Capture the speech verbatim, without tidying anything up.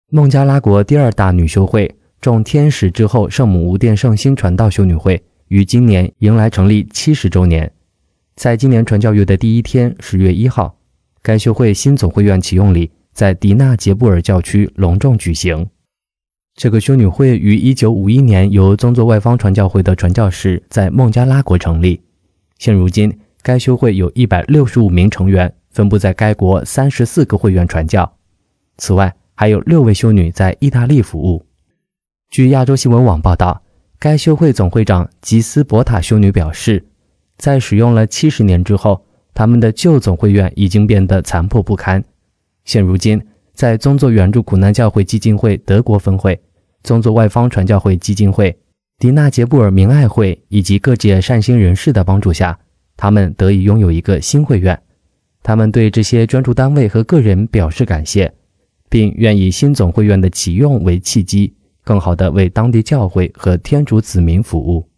孟加拉国第二大女修会众天使之后圣母无殿圣心传道修女会于今年迎来成立七十周年。在今年传教月的第一天十月一号，该修会新总会院启用礼在迪纳杰布尔教区隆重举行。这个修女会于一九五一年由宗座外方传教会的传教士在孟加拉国成立。现如今，该修会有一百六十五名成员，分布在该国三十四个会院传教。此外，还有六位修女在意大利服务。据亚洲新闻网报道，该修会总会长吉斯伯塔修女表示，在使用了七十年之后，他们的旧总会院已经变得残破不堪。现如今，在宗座援助苦难教会基金会德国分会、宗座外方传教会基金会、迪纳杰布尔明爱会以及各界善心人士的帮助下，他们得以拥有一个新会院。他们对这些捐助单位和个人表示感谢，并愿以新总会院的启用为契机，更好地为当地教会和天主子民服务。